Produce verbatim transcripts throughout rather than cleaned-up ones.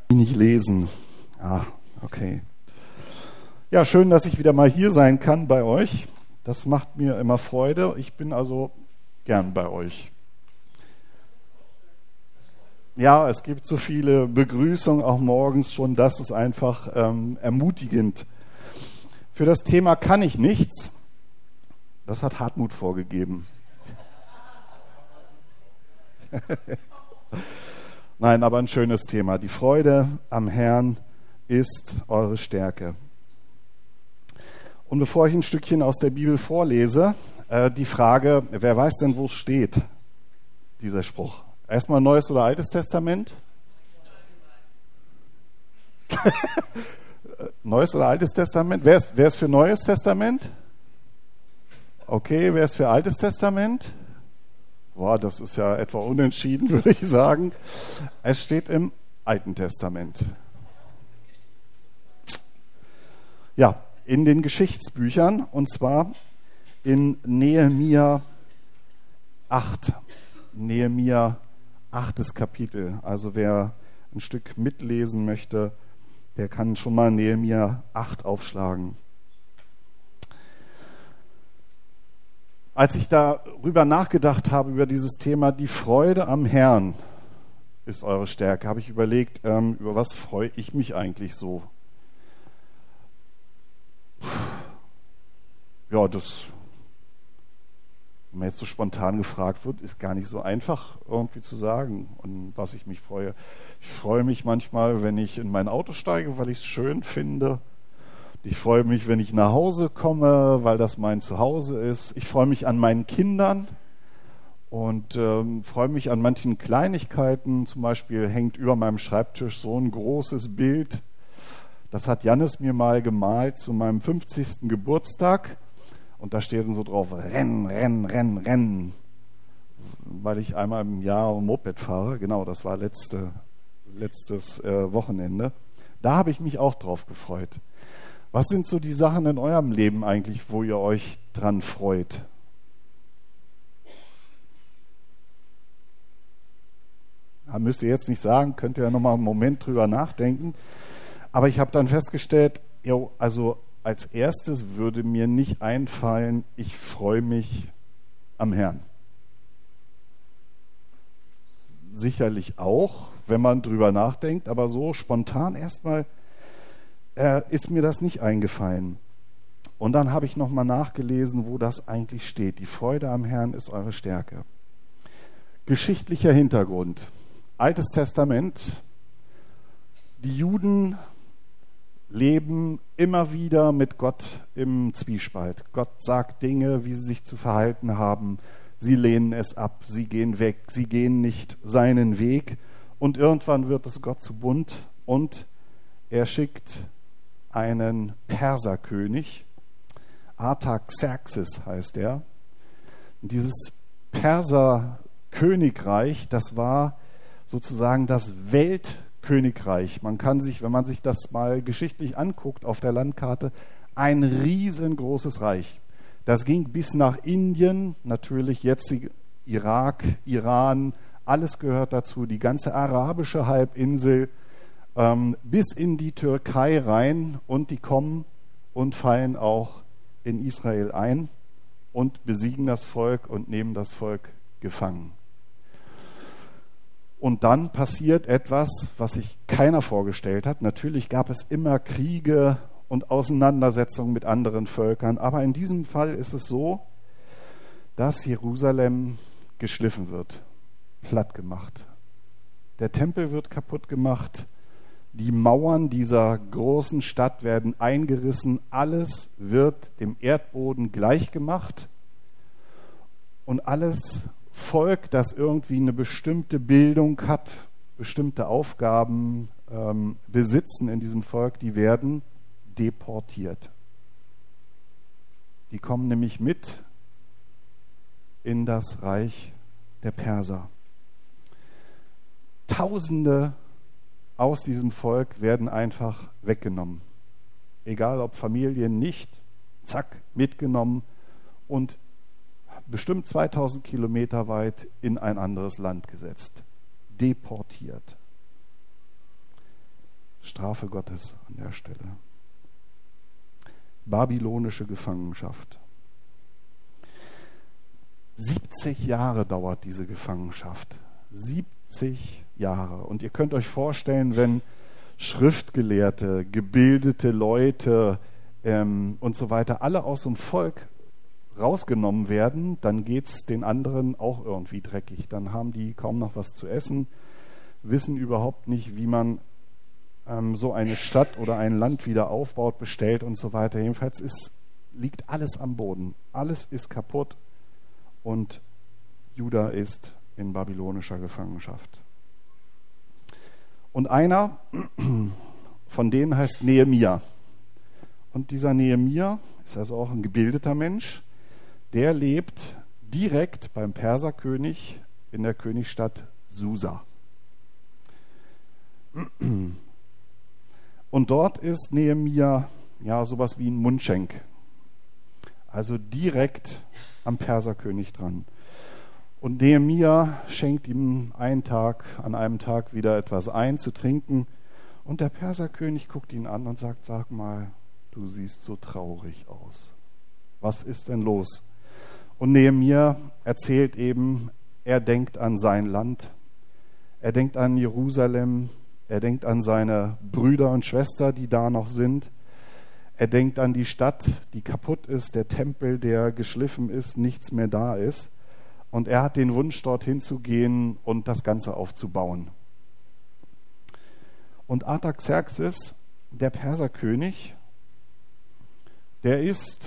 Nicht lesen. Ah, okay. Ja, schön, dass ich wieder mal hier sein kann bei euch. Das macht mir immer Freude. Ich bin also gern bei euch. Ja, es gibt so viele Begrüßungen, auch morgens schon. Das ist einfach ähm, ermutigend. Für das Thema kann ich nichts. Das hat Hartmut vorgegeben. Nein, aber ein schönes Thema. Die Freude am Herrn ist eure Stärke. Und bevor ich ein Stückchen aus der Bibel vorlese, äh, die Frage, wer weiß denn, wo es steht, dieser Spruch? Erstmal Neues oder Altes Testament? Neues oder Altes Testament? Wer ist, wer ist für Neues Testament? Okay, wer ist für Altes Testament? Boah, das ist ja etwa unentschieden, würde ich sagen. Es steht im Alten Testament. Ja, in den Geschichtsbüchern, und zwar in Nehemia acht. Nehemia achtes Kapitel. Also wer ein Stück mitlesen möchte, der kann schon mal Nehemia acht aufschlagen. Als ich darüber nachgedacht habe, über dieses Thema, die Freude am Herrn ist eure Stärke, habe ich überlegt, ähm, über was freue ich mich eigentlich so? Ja, das, wenn man jetzt so spontan gefragt wird, ist gar nicht so einfach irgendwie zu sagen, an was ich mich freue. Ich freue mich manchmal, wenn ich in mein Auto steige, weil ich es schön finde. Ich freue mich, wenn ich nach Hause komme, weil das mein Zuhause ist. Ich freue mich an meinen Kindern und ähm, freue mich an manchen Kleinigkeiten. Zum Beispiel hängt über meinem Schreibtisch so ein großes Bild. Das hat Jannis mir mal gemalt zu meinem fünfzigsten Geburtstag. Und da steht dann so drauf, Rennen, Rennen, Rennen, Rennen. Weil ich einmal im Jahr Moped fahre. Genau, das war letzte, letztes äh, Wochenende. Da habe ich mich auch drauf gefreut. Was sind so die Sachen in eurem Leben eigentlich, wo ihr euch dran freut? Da müsst ihr jetzt nicht sagen, könnt ihr ja nochmal einen Moment drüber nachdenken. Aber ich habe dann festgestellt, jo, also als erstes würde mir nicht einfallen, ich freue mich am Herrn. Sicherlich auch, wenn man drüber nachdenkt, aber so spontan erstmal äh, ist mir das nicht eingefallen. Und dann habe ich nochmal nachgelesen, wo das eigentlich steht. Die Freude am Herrn ist eure Stärke. Geschichtlicher Hintergrund. Altes Testament. Die Juden leben immer wieder mit Gott im Zwiespalt. Gott sagt Dinge, wie sie sich zu verhalten haben. Sie lehnen es ab, sie gehen weg, sie gehen nicht seinen Weg. Und irgendwann wird es Gott zu bunt und er schickt einen Perserkönig. Artaxerxes heißt er. Und dieses Perserkönigreich, das war sozusagen das Weltkönigreich. Man kann sich, wenn man sich das mal geschichtlich anguckt auf der Landkarte, ein riesengroßes Reich. Das ging bis nach Indien, natürlich jetzt Irak, Iran, alles gehört dazu, die ganze arabische Halbinsel, ähm, bis in die Türkei rein, und die kommen und fallen auch in Israel ein und besiegen das Volk und nehmen das Volk gefangen. Und dann passiert etwas, was sich keiner vorgestellt hat. Natürlich gab es immer Kriege und Auseinandersetzungen mit anderen Völkern, aber in diesem Fall ist es so, dass Jerusalem geschliffen wird, platt gemacht. Der Tempel wird kaputt gemacht, die Mauern dieser großen Stadt werden eingerissen, alles wird dem Erdboden gleichgemacht und alles Volk, das irgendwie eine bestimmte Bildung hat, bestimmte Aufgaben ähm, besitzen in diesem Volk, die werden deportiert. Die kommen nämlich mit in das Reich der Perser. Tausende aus diesem Volk werden einfach weggenommen. Egal ob Familien, nicht, zack, mitgenommen und bestimmt zweitausend Kilometer weit in ein anderes Land gesetzt. Deportiert. Strafe Gottes an der Stelle. Babylonische Gefangenschaft. siebzig Jahre dauert diese Gefangenschaft. siebzig Jahre. Und ihr könnt euch vorstellen, wenn Schriftgelehrte, gebildete Leute ähm, und so weiter alle aus dem Volk rausgenommen werden, dann geht es den anderen auch irgendwie dreckig. Dann haben die kaum noch was zu essen, wissen überhaupt nicht, wie man ähm, so eine Stadt oder ein Land wieder aufbaut, bestellt und so weiter. Jedenfalls ist, liegt alles am Boden. Alles ist kaputt und Juda ist in babylonischer Gefangenschaft. Und einer von denen heißt Nehemia. Und dieser Nehemia ist also auch ein gebildeter Mensch. Der lebt direkt beim Perserkönig in der Königsstadt Susa. Und dort ist Nehemia ja sowas wie ein Mundschenk. Also direkt am Perserkönig dran. Und Nehemia schenkt ihm einen Tag, an einem Tag wieder etwas ein zu trinken. Und der Perserkönig guckt ihn an und sagt, sag mal, du siehst so traurig aus. Was ist denn los? Und Nehemia erzählt eben, er denkt an sein Land, er denkt an Jerusalem, er denkt an seine Brüder und Schwestern, die da noch sind. Er denkt an die Stadt, die kaputt ist, der Tempel, der geschliffen ist, nichts mehr da ist. Und er hat den Wunsch, dorthin zu gehen und das Ganze aufzubauen. Und Artaxerxes, der Perserkönig, der ist,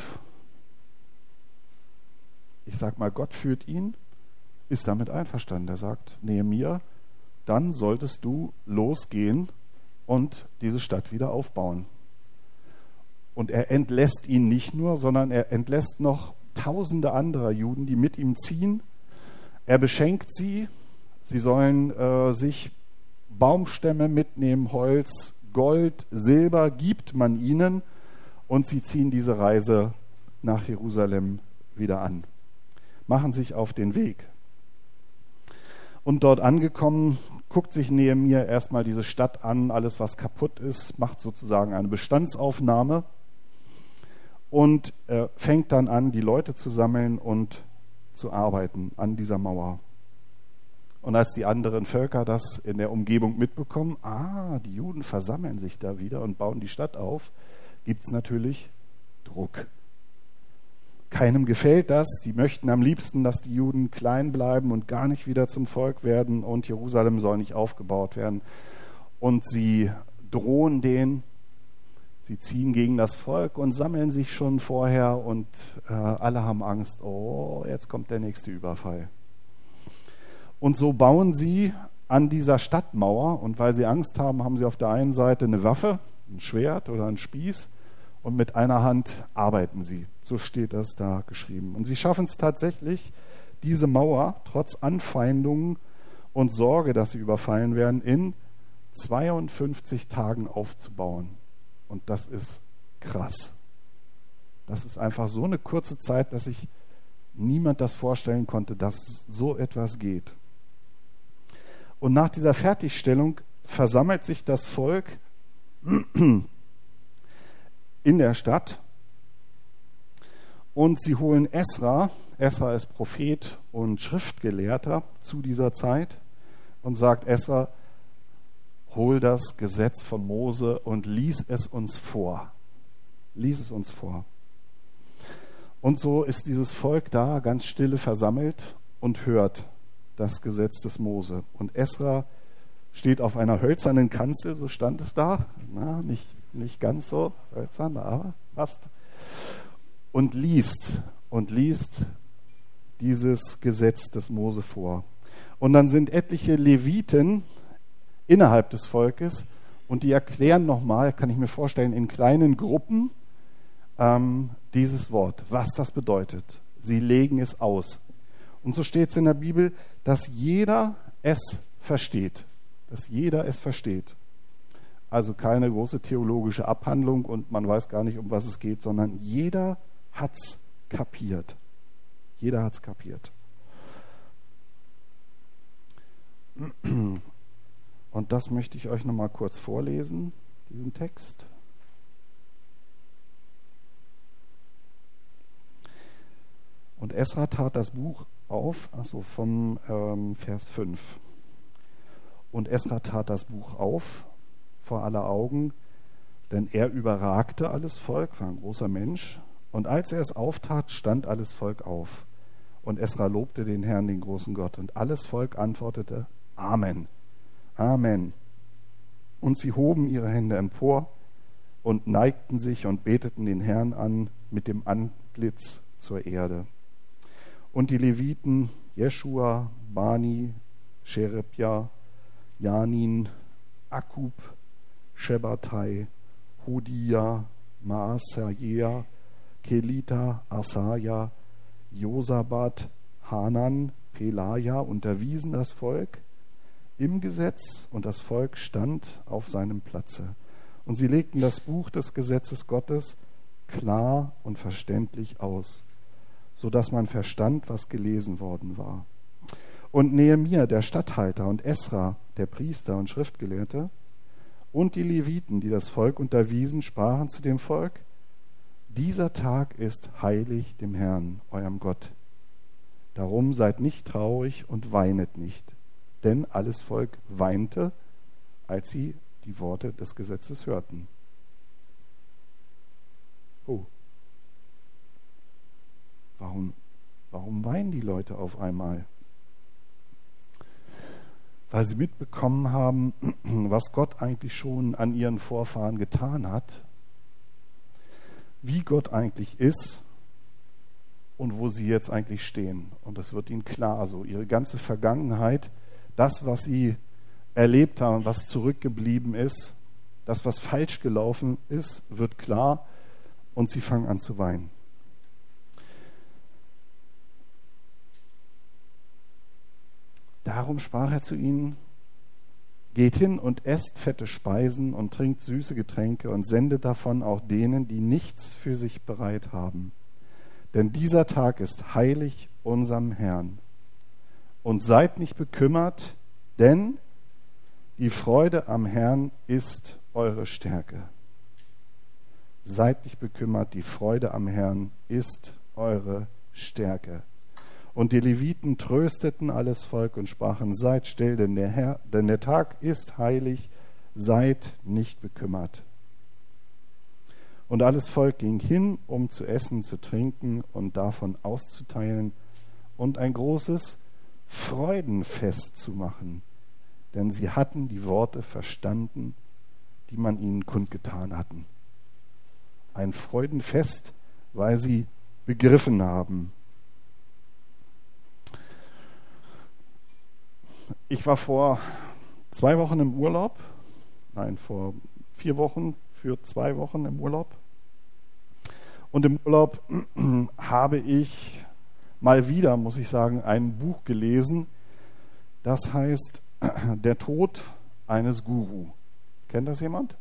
ich sag mal, Gott führt ihn, ist damit einverstanden. Er sagt, Nehemia, dann solltest du losgehen und diese Stadt wieder aufbauen. Und er entlässt ihn nicht nur, sondern er entlässt noch tausende anderer Juden, die mit ihm ziehen. Er beschenkt sie, sie sollen äh, sich Baumstämme mitnehmen, Holz, Gold, Silber gibt man ihnen und sie ziehen diese Reise nach Jerusalem wieder an, machen sich auf den Weg. Und dort angekommen, guckt sich Nehemia erstmal diese Stadt an, alles was kaputt ist, macht sozusagen eine Bestandsaufnahme und äh, fängt dann an, die Leute zu sammeln und zu arbeiten an dieser Mauer. Und als die anderen Völker das in der Umgebung mitbekommen, ah, die Juden versammeln sich da wieder und bauen die Stadt auf, gibt es natürlich Druck. Keinem gefällt das, die möchten am liebsten, dass die Juden klein bleiben und gar nicht wieder zum Volk werden und Jerusalem soll nicht aufgebaut werden. Und sie drohen denen, sie ziehen gegen das Volk und sammeln sich schon vorher und äh, alle haben Angst, oh, jetzt kommt der nächste Überfall. Und so bauen sie an dieser Stadtmauer und weil sie Angst haben, haben sie auf der einen Seite eine Waffe, ein Schwert oder ein Spieß und mit einer Hand arbeiten sie. So steht das da geschrieben. Und sie schaffen es tatsächlich, diese Mauer trotz Anfeindungen und Sorge, dass sie überfallen werden, in zweiundfünfzig Tagen aufzubauen. Und das ist krass. Das ist einfach so eine kurze Zeit, dass sich niemand das vorstellen konnte, dass so etwas geht. Und nach dieser Fertigstellung versammelt sich das Volk in der Stadt und sie holen Esra, Esra ist Prophet und Schriftgelehrter zu dieser Zeit und sagt Esra, hol das Gesetz von Mose und lies es uns vor. Lies es uns vor. Und so ist dieses Volk da ganz stille versammelt und hört das Gesetz des Mose. Und Esra steht auf einer hölzernen Kanzel, so stand es da. Na, nicht, nicht ganz so hölzern, aber fast. Und liest, und liest dieses Gesetz des Mose vor. Und dann sind etliche Leviten innerhalb des Volkes und die erklären nochmal, kann ich mir vorstellen, in kleinen Gruppen ähm, dieses Wort, was das bedeutet. Sie legen es aus. Und so steht es in der Bibel, dass jeder es versteht. Dass jeder es versteht. Also keine große theologische Abhandlung und man weiß gar nicht, um was es geht, sondern jeder hat es kapiert. Jeder hat es kapiert. Und das möchte ich euch nochmal kurz vorlesen. diesen Text. Und Esra tat das Buch auf, also vom ähm, Vers fünf. Und Esra tat das Buch auf vor aller Augen, denn er überragte alles Volk, war ein großer Mensch. Und als er es auftat, stand alles Volk auf. Und Esra lobte den Herrn, den großen Gott. Und alles Volk antwortete, Amen, Amen. Und sie hoben ihre Hände empor und neigten sich und beteten den Herrn an mit dem Antlitz zur Erde. Und die Leviten, Jeschua, Bani, Sherebja, Janin, Akub, Shebatai, Hodia, Maaseia, Kelita, Asaja, Josabat, Hanan, Pelaja unterwiesen das Volk im Gesetz und das Volk stand auf seinem Platze. Und sie legten das Buch des Gesetzes Gottes klar und verständlich aus, so dass man verstand, was gelesen worden war. Und Nehemia, der Statthalter, und Esra, der Priester und Schriftgelehrte, und die Leviten, die das Volk unterwiesen, sprachen zu dem Volk, dieser Tag ist heilig dem Herrn, eurem Gott. Darum seid nicht traurig und weinet nicht. Denn alles Volk weinte, als sie die Worte des Gesetzes hörten. Oh. Warum, warum weinen die Leute auf einmal? Weil sie mitbekommen haben, was Gott eigentlich schon an ihren Vorfahren getan hat, wie Gott eigentlich ist und wo sie jetzt eigentlich stehen. Und das wird ihnen klar, so ihre ganze Vergangenheit, das, was sie erlebt haben, was zurückgeblieben ist, das, was falsch gelaufen ist, wird klar und sie fangen an zu weinen. Darum sprach er zu ihnen, geht hin und esst fette Speisen und trinkt süße Getränke und sendet davon auch denen, die nichts für sich bereit haben. Denn dieser Tag ist heilig unserem Herrn. Und seid nicht bekümmert, denn die Freude am Herrn ist eure Stärke. Seid nicht bekümmert, die Freude am Herrn ist eure Stärke. Und die Leviten trösteten alles Volk und sprachen, seid still, denn der Herr, denn der Tag ist heilig, seid nicht bekümmert. Und alles Volk ging hin, um zu essen, zu trinken und davon auszuteilen und ein großes Freudenfest zu machen, denn sie hatten die Worte verstanden, die man ihnen kundgetan hatten. Ein Freudenfest, weil sie begriffen haben. Ich war vor zwei Wochen im Urlaub, nein, vor vier Wochen, für zwei Wochen im Urlaub. Und im Urlaub habe ich mal wieder, muss ich sagen, ein Buch gelesen, das heißt Der Tod eines Guru. Kennt das jemand?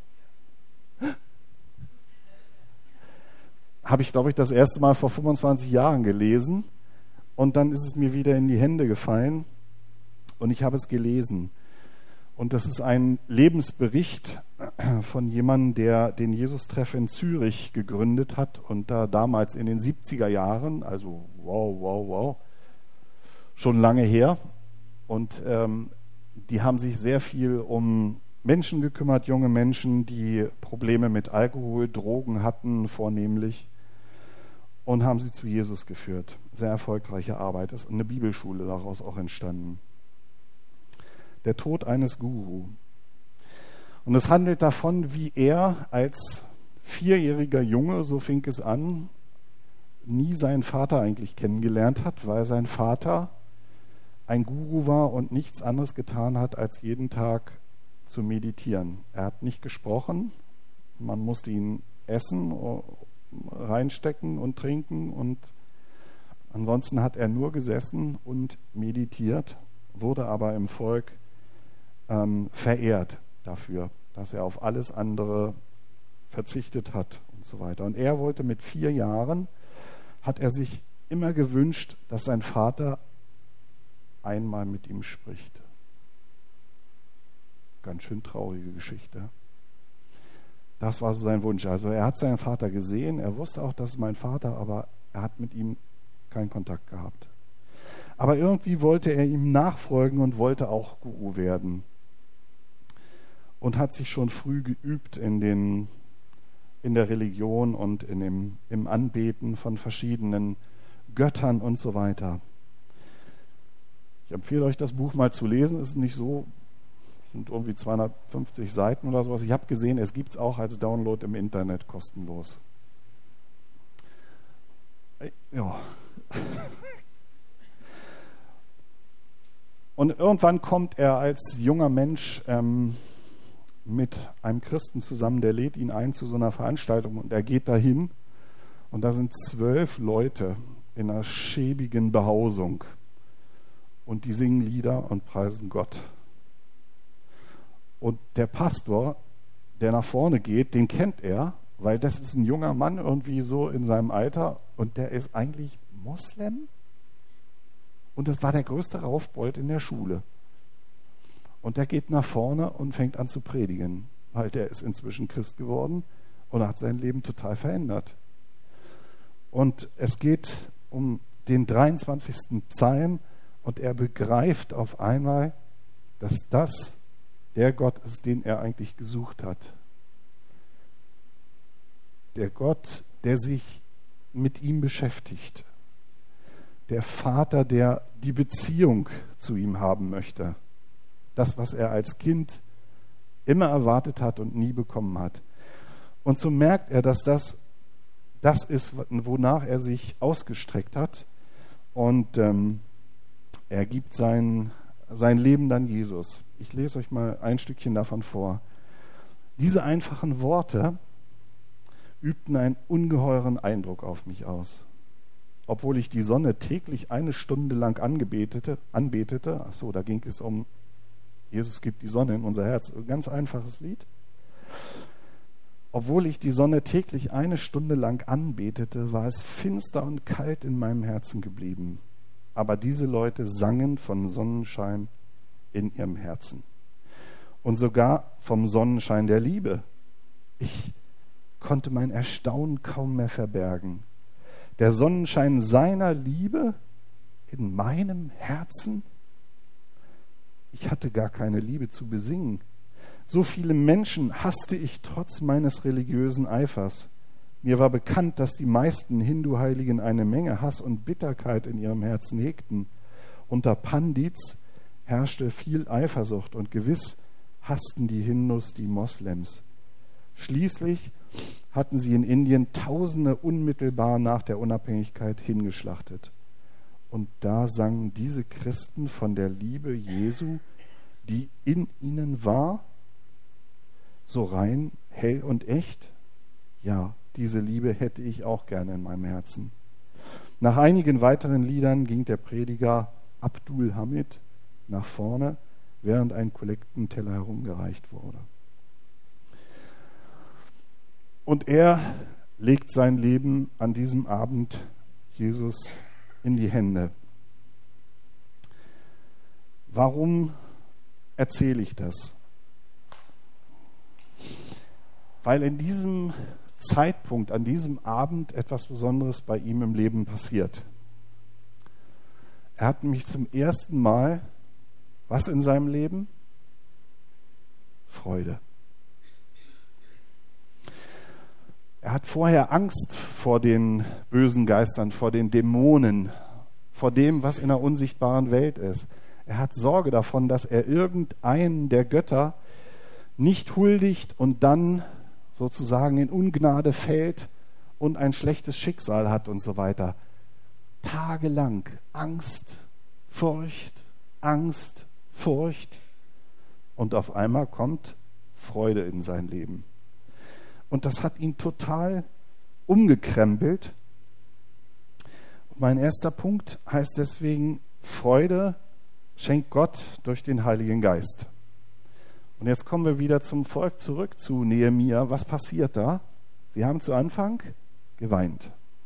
Habe ich, glaube ich, das erste Mal vor fünfundzwanzig Jahren gelesen und dann ist es mir wieder in die Hände gefallen und ich habe es gelesen. Und das ist ein Lebensbericht von jemandem, der den Jesus-Treff in Zürich gegründet hat und da damals in den siebziger Jahren, also wow, wow, wow, schon lange her. Und ähm, die haben sich sehr viel um Menschen gekümmert, junge Menschen, die Probleme mit Alkohol, Drogen hatten vornehmlich und haben sie zu Jesus geführt. Sehr erfolgreiche Arbeit. Es ist eine Bibelschule daraus auch entstanden. Der Tod eines Guru. Und es handelt davon, wie er als vierjähriger Junge, so fing es an, nie seinen Vater eigentlich kennengelernt hat, weil sein Vater ein Guru war und nichts anderes getan hat, als jeden Tag zu meditieren. Er hat nicht gesprochen, man musste ihn essen, reinstecken und trinken und ansonsten hat er nur gesessen und meditiert, wurde aber im Volk ähm, verehrt dafür, dass er auf alles andere verzichtet hat und so weiter. Und er wollte mit vier Jahren, hat er sich immer gewünscht, dass sein Vater einmal mit ihm spricht. Ganz schön traurige Geschichte. Das war so sein Wunsch. Also er hat seinen Vater gesehen, er wusste auch, das ist mein Vater, aber er hat mit ihm keinen Kontakt gehabt. Aber irgendwie wollte er ihm nachfolgen und wollte auch Guru werden. Und hat sich schon früh geübt in, den, in der Religion und in dem, im Anbeten von verschiedenen Göttern und so weiter. Ich empfehle euch, das Buch mal zu lesen. Es ist nicht so, sind irgendwie zweihundertfünfzig Seiten oder sowas. Ich habe gesehen, es gibt es auch als Download im Internet kostenlos. Ja. Und irgendwann kommt er als junger Mensch ähm, mit einem Christen zusammen, der lädt ihn ein zu so einer Veranstaltung und er geht dahin und da sind zwölf Leute in einer schäbigen Behausung und die singen Lieder und preisen Gott. Und der Pastor, der nach vorne geht, den kennt er, weil das ist ein junger Mann irgendwie so in seinem Alter und der ist eigentlich Moslem und das war der größte Raufbold in der Schule. Und der geht nach vorne und fängt an zu predigen, weil der ist inzwischen Christ geworden und hat sein Leben total verändert. Und es geht um den dreiundzwanzigsten Psalm und er begreift auf einmal, dass das der Gott ist, den er eigentlich gesucht hat. Der Gott, der sich mit ihm beschäftigt. Der Vater, der die Beziehung zu ihm haben möchte. Das, was er als Kind immer erwartet hat und nie bekommen hat. Und so merkt er, dass das das ist, wonach er sich ausgestreckt hat. Und ähm, er gibt sein, sein Leben dann Jesus. Ich lese euch mal ein Stückchen davon vor. Diese einfachen Worte übten einen ungeheuren Eindruck auf mich aus. Obwohl ich die Sonne täglich eine Stunde lang angebetete, anbetete, ach so, da ging es um Jesus gibt die Sonne in unser Herz, ein ganz einfaches Lied. Obwohl ich die Sonne täglich eine Stunde lang anbetete, war es finster und kalt in meinem Herzen geblieben. Aber diese Leute sangen von Sonnenschein in ihrem Herzen. Und sogar vom Sonnenschein der Liebe. Ich konnte mein Erstaunen kaum mehr verbergen. Der Sonnenschein seiner Liebe in meinem Herzen? Ich hatte gar keine Liebe zu besingen. So viele Menschen hasste ich trotz meines religiösen Eifers. Mir war bekannt, dass die meisten Hindu-Heiligen eine Menge Hass und Bitterkeit in ihrem Herzen hegten. Unter Pandits herrschte viel Eifersucht und gewiss hassten die Hindus die Moslems. Schließlich hatten sie in Indien Tausende unmittelbar nach der Unabhängigkeit hingeschlachtet. Und da sangen diese Christen von der Liebe Jesu, die in ihnen war, so rein, hell und echt. Ja, diese Liebe hätte ich auch gerne in meinem Herzen. Nach einigen weiteren Liedern ging der Prediger Abdul Hamid nach vorne, während ein Kollektenteller herumgereicht wurde. Und er legt sein Leben an diesem Abend Jesus in die Hände. Warum erzähle ich das? Weil in diesem Zeitpunkt, an diesem Abend etwas Besonderes bei ihm im Leben passiert. Er hat nämlich zum ersten Mal, was in seinem Leben? Freude. Er hat vorher Angst vor den bösen Geistern, vor den Dämonen, vor dem, was in der unsichtbaren Welt ist. Er hat Sorge davon, dass er irgendeinen der Götter nicht huldigt und dann sozusagen in Ungnade fällt und ein schlechtes Schicksal hat und so weiter. Tagelang Angst, Furcht, Angst, Furcht. Und auf einmal kommt Freude in sein Leben. Und das hat ihn total umgekrempelt. Und mein erster Punkt heißt deswegen, Freude schenkt Gott durch den Heiligen Geist. Und jetzt kommen wir wieder zum Volk zurück, zu Nehemia. Was passiert da? Sie haben zu Anfang geweint,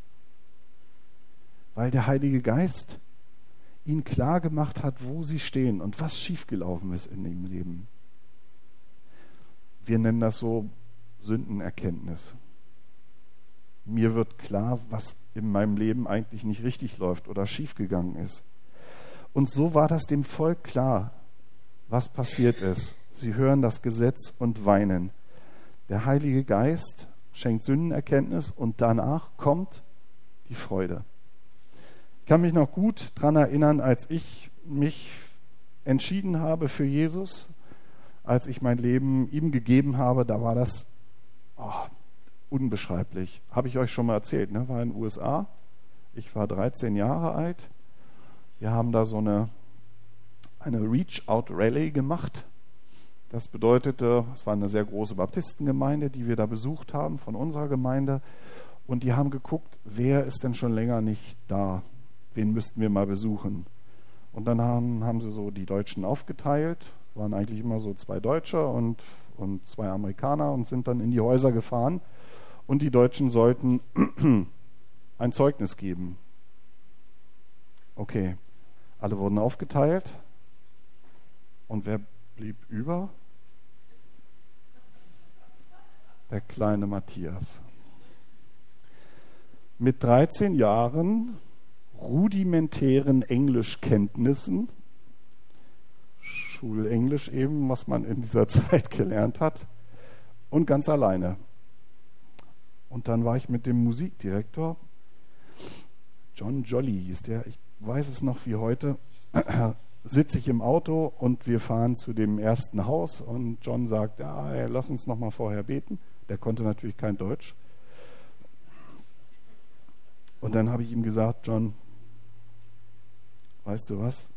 weil der Heilige Geist ihnen klar gemacht hat, wo sie stehen und was schiefgelaufen ist in ihrem Leben. Wir nennen das so Sündenerkenntnis. Mir wird klar, was in meinem Leben eigentlich nicht richtig läuft oder schiefgegangen ist. Und so war das dem Volk klar, was passiert ist. Sie hören das Gesetz und weinen. Der Heilige Geist schenkt Sündenerkenntnis und danach kommt die Freude. Ich kann mich noch gut daran erinnern, als ich mich entschieden habe für Jesus, als ich mein Leben ihm gegeben habe, da war das oh, unbeschreiblich. Habe ich euch schon mal erzählt, ne? War in den U S A. Ich war dreizehn Jahre alt. Wir haben da so eine, eine Reach-Out-Rally gemacht. Das bedeutete, es war eine sehr große Baptistengemeinde, die wir da besucht haben, von unserer Gemeinde. Und die haben geguckt, wer ist denn schon länger nicht da? Wen müssten wir mal besuchen? Und dann haben, haben sie so die Deutschen aufgeteilt. Waren eigentlich immer so zwei Deutsche und, und zwei Amerikaner und sind dann in die Häuser gefahren. Und die Deutschen sollten ein Zeugnis geben. Okay, alle wurden aufgeteilt. Und wer blieb über? Der kleine Matthias. Mit dreizehn Jahren, rudimentären Englischkenntnissen, Schulenglisch eben, was man in dieser Zeit gelernt hat, und ganz alleine. Und dann war ich mit dem Musikdirektor, John Jolly hieß der, ich weiß es noch wie heute, sitze ich im Auto und wir fahren zu dem ersten Haus und John sagt, ja, ey, lass uns noch mal vorher beten. Der konnte natürlich kein Deutsch. Und dann habe ich ihm gesagt, John, weißt du was?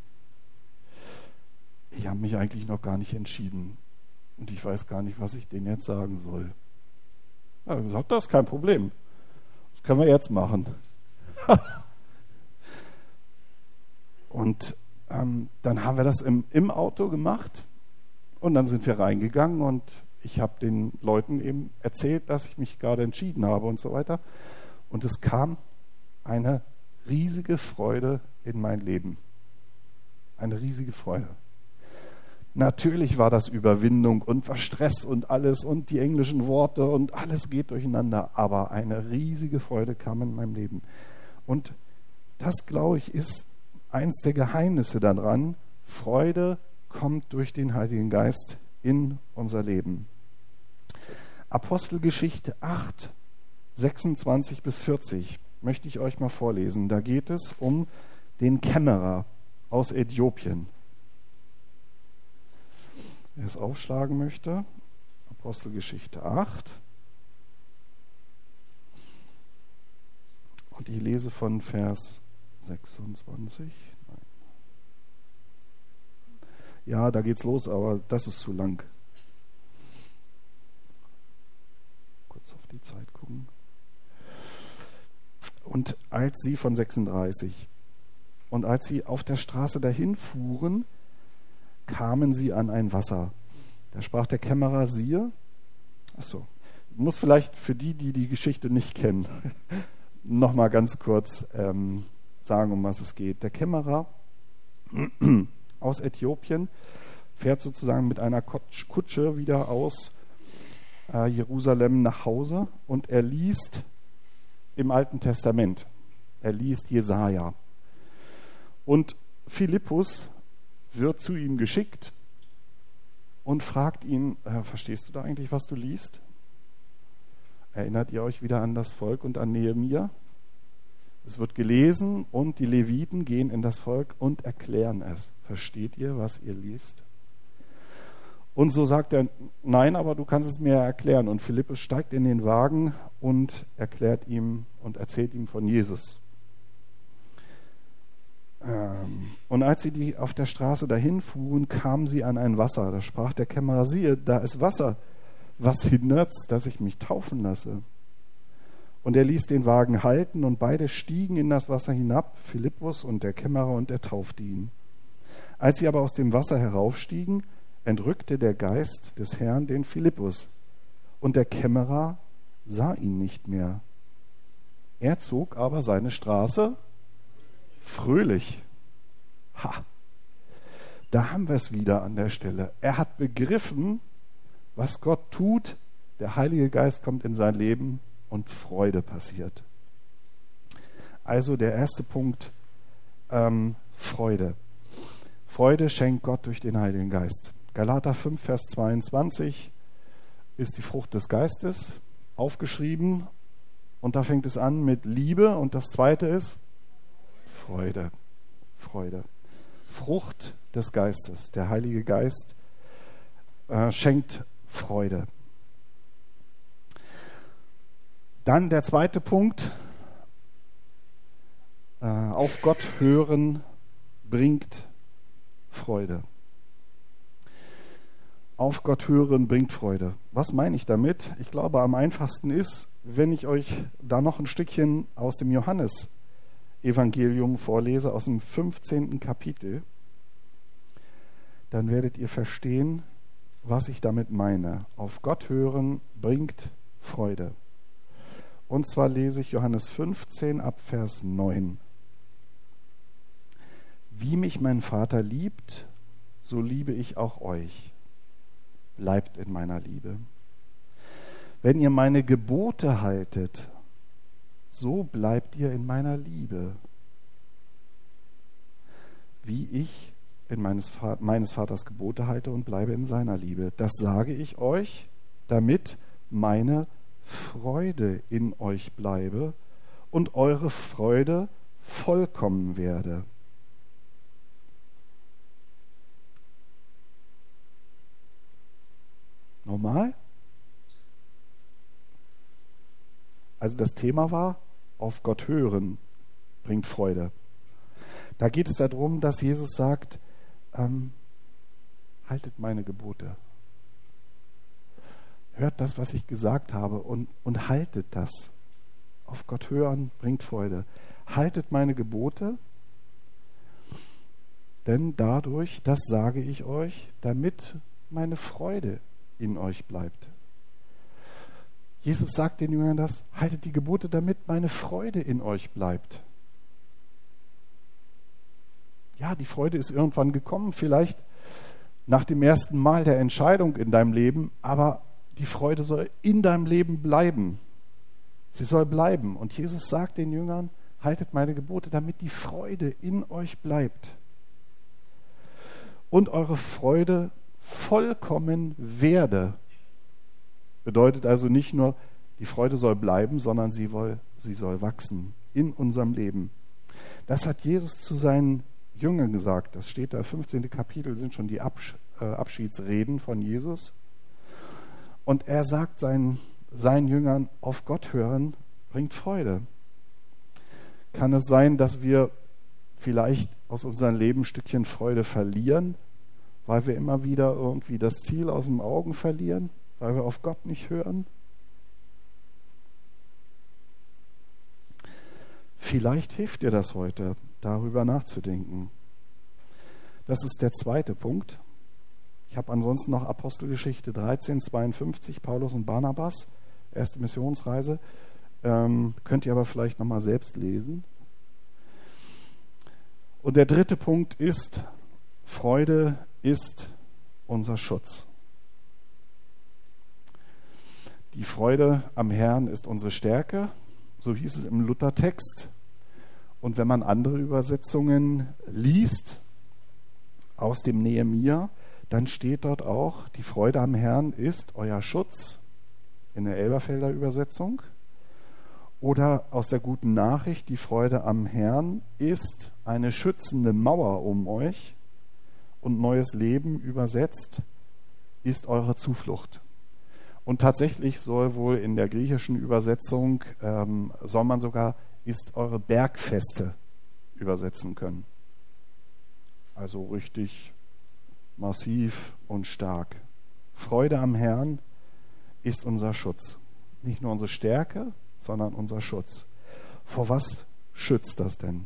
Ich habe mich eigentlich noch gar nicht entschieden und ich weiß gar nicht, was ich denen jetzt sagen soll. Er hat gesagt, das ist kein Problem. Das können wir jetzt machen. Und ähm, dann haben wir das im, im Auto gemacht und dann sind wir reingegangen und ich habe den Leuten eben erzählt, dass ich mich gerade entschieden habe und so weiter. Und es kam eine riesige Freude in mein Leben. Eine riesige Freude. Natürlich war das Überwindung und war Stress und alles und die englischen Worte und alles geht durcheinander, aber eine riesige Freude kam in meinem Leben. Und das, glaube ich, ist eins der Geheimnisse daran. Freude kommt durch den Heiligen Geist in unser Leben. Apostelgeschichte acht, sechsundzwanzig bis vierzig möchte ich euch mal vorlesen. Da geht es um den Kämmerer aus Äthiopien. Wer es aufschlagen möchte, Apostelgeschichte acht. Und ich lese von Vers sechsundzwanzig. Nein. Ja, da geht's los, aber das ist zu lang. Kurz auf die Zeit gucken. Und als sie von sechsunddreißig, und als sie auf der Straße dahin fuhren, kamen sie an ein Wasser. Da sprach der Kämmerer, siehe, achso, ich muss vielleicht für die, die die Geschichte nicht kennen, nochmal ganz kurz ähm, sagen, um was es geht. Der Kämmerer aus Äthiopien fährt sozusagen mit einer Kutsche wieder aus äh, Jerusalem nach Hause und er liest im Alten Testament. Er liest Jesaja. Und Philippus wird zu ihm geschickt und fragt ihn, äh, verstehst du da eigentlich, was du liest? Erinnert ihr euch wieder an das Volk und an Nehemia? Es wird gelesen und die Leviten gehen in das Volk und erklären es. Versteht ihr, was ihr liest? Und so sagt er, nein, aber du kannst es mir erklären. Und Philippus steigt in den Wagen und erklärt ihm und erzählt ihm von Jesus. Und als sie die auf der Straße dahin fuhren, kamen sie an ein Wasser. Da sprach der Kämmerer, siehe, da ist Wasser. Was hindert's, dass ich mich taufen lasse? Und er ließ den Wagen halten und beide stiegen in das Wasser hinab, Philippus und der Kämmerer, und er taufte ihn. Als sie aber aus dem Wasser heraufstiegen, entrückte der Geist des Herrn den Philippus und der Kämmerer sah ihn nicht mehr. Er zog aber seine Straße fröhlich. Ha! Da haben wir es wieder an der Stelle. Er hat begriffen, was Gott tut, Der Heilige Geist kommt in sein Leben und Freude passiert. Also der erste Punkt, ähm, Freude. Freude schenkt Gott durch den Heiligen Geist. Galater fünf, Vers zweiundzwanzig ist die Frucht des Geistes aufgeschrieben. Und da fängt es an mit Liebe. Und das zweite ist Freude. Freude. Frucht des Geistes. Der Heilige Geist äh, schenkt Freude. Dann der zweite Punkt. Äh, auf Gott hören bringt Freude. Auf Gott hören bringt Freude. Was meine ich damit? Ich glaube, am einfachsten ist, wenn ich euch da noch ein Stückchen aus dem Johannes-Evangelium vorlese, aus dem fünfzehnten Kapitel, dann werdet ihr verstehen, was ich damit meine. Auf Gott hören bringt Freude. Und zwar lese ich Johannes fünfzehn ab Vers neun. Wie mich mein Vater liebt, so liebe ich auch euch. Bleibt in meiner Liebe. Wenn ihr meine Gebote haltet, so bleibt ihr in meiner Liebe. Wie ich in meines, meines Vaters Gebote halte und bleibe in seiner Liebe. Das sage ich euch, damit meine Freude in euch bleibe und eure Freude vollkommen werde. Normal? Also das Thema war, auf Gott hören bringt Freude. Da geht es darum, dass Jesus sagt, ähm, haltet meine Gebote. Hört das, was ich gesagt habe und, und haltet das. Auf Gott hören bringt Freude. Haltet meine Gebote, denn dadurch, das sage ich euch, damit meine Freude in euch bleibt. Jesus sagt den Jüngern das, haltet die Gebote, damit meine Freude in euch bleibt. Ja, die Freude ist irgendwann gekommen, vielleicht nach dem ersten Mal der Entscheidung in deinem Leben, aber die Freude soll in deinem Leben bleiben. Sie soll bleiben. Und Jesus sagt den Jüngern, haltet meine Gebote, damit die Freude in euch bleibt. Und eure Freude vollkommen werde. Bedeutet also nicht nur, die Freude soll bleiben, sondern sie, woll, sie soll wachsen in unserem Leben. Das hat Jesus zu seinen Jüngern gesagt. Das steht da, fünfzehnte Kapitel sind schon die Absch- äh, Abschiedsreden von Jesus. Und er sagt seinen, seinen Jüngern, auf Gott hören bringt Freude. Kann es sein, dass wir vielleicht aus unserem Leben ein Stückchen Freude verlieren, weil wir immer wieder irgendwie das Ziel aus den Augen verlieren, weil wir auf Gott nicht hören? Vielleicht hilft dir das heute, darüber nachzudenken. Das ist der zweite Punkt. Ich habe ansonsten noch Apostelgeschichte dreizehn, zweiundfünfzig, Paulus und Barnabas, erste Missionsreise. Ähm, könnt ihr aber vielleicht nochmal selbst lesen. Und der dritte Punkt ist, Freude ist unser Schutz. Die Freude am Herrn ist unsere Stärke, so hieß es im Luthertext. Und wenn man andere Übersetzungen liest aus dem Nehemia, dann steht dort auch, die Freude am Herrn ist euer Schutz, in der Elberfelder Übersetzung. Oder aus der Guten Nachricht, die Freude am Herrn ist eine schützende Mauer um euch. Und Neues Leben übersetzt ist eure Zuflucht. Und tatsächlich soll wohl in der griechischen Übersetzung, ähm, soll man sogar, ist eure Bergfeste übersetzen können. Also richtig massiv und stark. Freude am Herrn ist unser Schutz. Nicht nur unsere Stärke, sondern unser Schutz. Vor was schützt das denn?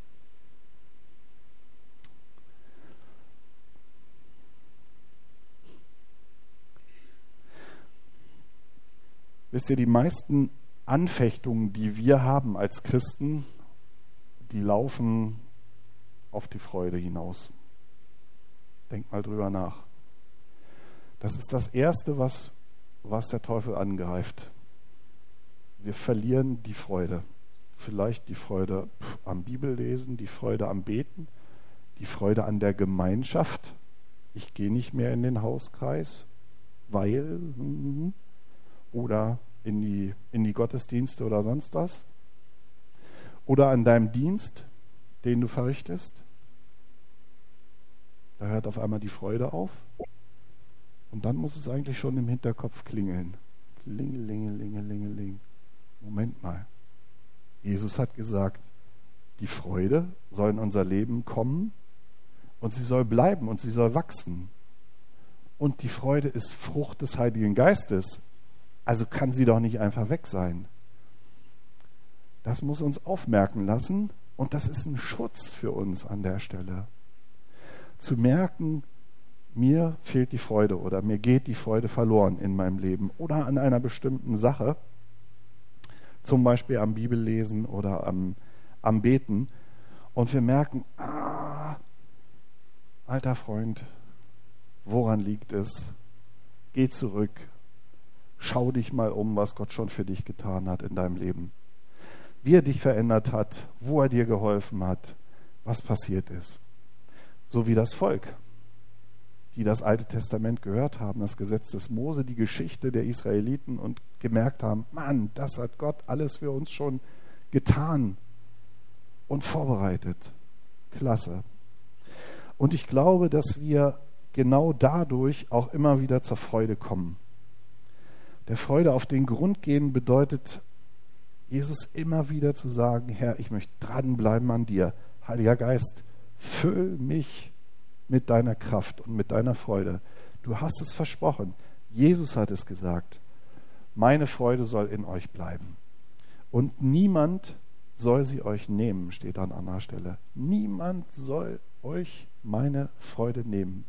Wisst ihr, die meisten Anfechtungen, die wir haben als Christen, die laufen auf die Freude hinaus. Denkt mal drüber nach. Das ist das Erste, was was der Teufel angreift. Wir verlieren die Freude. Vielleicht die Freude am Bibellesen, die Freude am Beten, die Freude an der Gemeinschaft. Ich gehe nicht mehr in den Hauskreis, weil oder in die, in die Gottesdienste oder sonst was. Oder an deinem Dienst, den du verrichtest. Da hört auf einmal die Freude auf. Und dann muss es eigentlich schon im Hinterkopf klingeln. Klingelingelingelingeling. Moment mal. Jesus hat gesagt, die Freude soll in unser Leben kommen und sie soll bleiben und sie soll wachsen. Und die Freude ist Frucht des Heiligen Geistes. Also kann sie doch nicht einfach weg sein. Das muss uns aufmerken lassen und das ist ein Schutz für uns an der Stelle. Zu merken, mir fehlt die Freude oder mir geht die Freude verloren in meinem Leben oder an einer bestimmten Sache, zum Beispiel am Bibellesen oder am, am Beten, und wir merken, ah, alter Freund, woran liegt es? Geh zurück, schau dich mal um, was Gott schon für dich getan hat in deinem Leben, wie er dich verändert hat, wo er dir geholfen hat, was passiert ist. So wie das Volk, die das Alte Testament gehört haben, das Gesetz des Mose, die Geschichte der Israeliten und gemerkt haben, Mann, das hat Gott alles für uns schon getan und vorbereitet. Klasse. Und ich glaube, dass wir genau dadurch auch immer wieder zur Freude kommen. Der Freude auf den Grund gehen bedeutet, Jesus immer wieder zu sagen, Herr, ich möchte dranbleiben an dir. Heiliger Geist, füll mich mit deiner Kraft und mit deiner Freude. Du hast es versprochen. Jesus hat es gesagt. Meine Freude soll in euch bleiben. Und niemand soll sie euch nehmen, steht an anderer Stelle. Niemand soll euch meine Freude nehmen.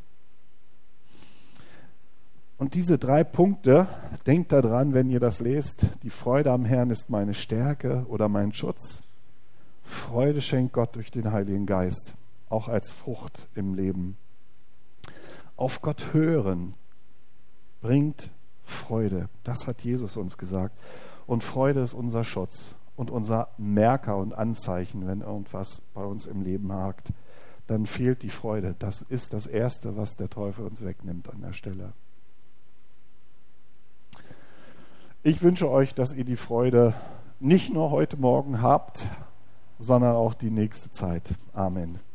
Und diese drei Punkte, denkt daran, wenn ihr das lest, die Freude am Herrn ist meine Stärke oder mein Schutz. Freude schenkt Gott durch den Heiligen Geist, auch als Frucht im Leben. Auf Gott hören bringt Freude. Das hat Jesus uns gesagt. Und Freude ist unser Schutz und unser Merker und Anzeichen, wenn irgendwas bei uns im Leben hakt. Dann fehlt die Freude. Das ist das Erste, was der Teufel uns wegnimmt an der Stelle. Ich wünsche euch, dass ihr die Freude nicht nur heute Morgen habt, sondern auch die nächste Zeit. Amen.